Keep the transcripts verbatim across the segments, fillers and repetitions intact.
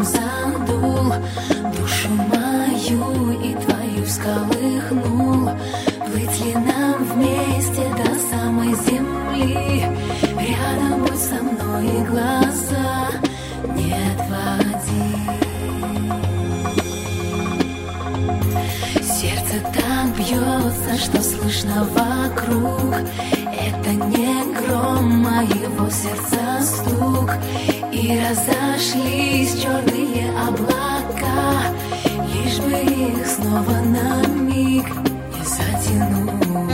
задул, душу мою и твою всколыхнул. Плыть ли нам вместе до самой земли? Рядом будь со мной и глаза не отводи. Сердце так бьется, что слышно вокруг. Это не гром, а его сердца стук. И разошлись черные облака, лишь бы их снова на миг не затянуть.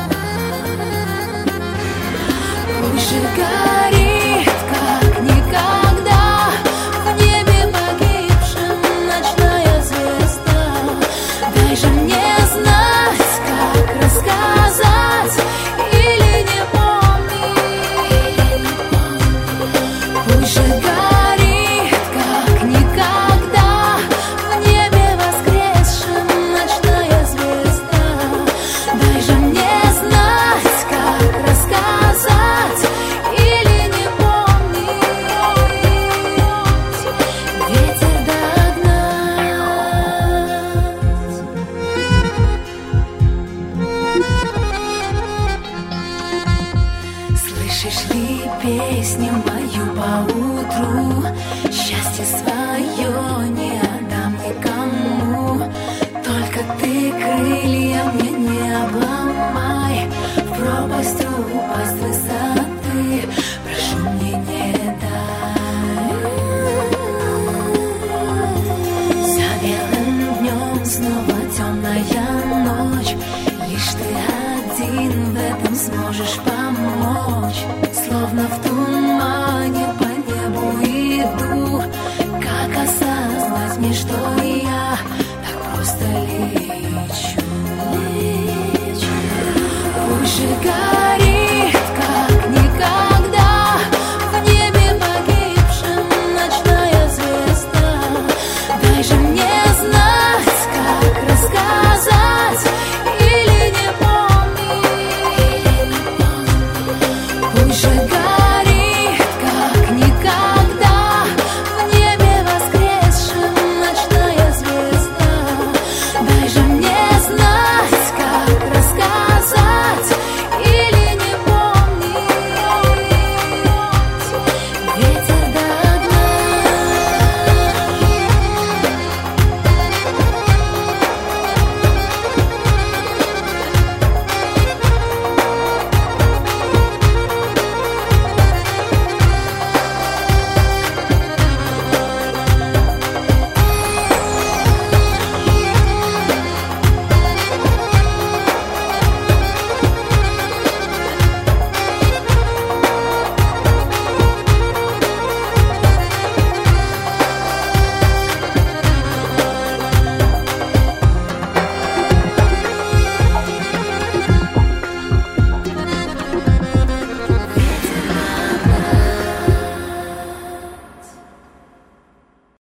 Пусть же горит, как никогда, в небе погибшем ночная звезда. Дай же мне знать, как рассказать, или не помнить. Пусть же горит, как никогда, в небе воскресшем ночная звезда. Дай же мне знать, как рассказать, или не помнить. Ветер догнать. Слышишь ли песню мою поутру? Счастье свое не отдам никому. Только ты крылья мне не обломай, в пропасть упасть высоты прошу мне не дай. За белым днем снова темная ночь, лишь ты один в этом сможешь помочь. Словно в тумане по небу иду, как осознать мне, что я так просто лечу. Пусть же горит, как никогда, в небе погибшем ночная звезда. Дай же мне знать, как рассказать, или не помнить. Пусть же горит.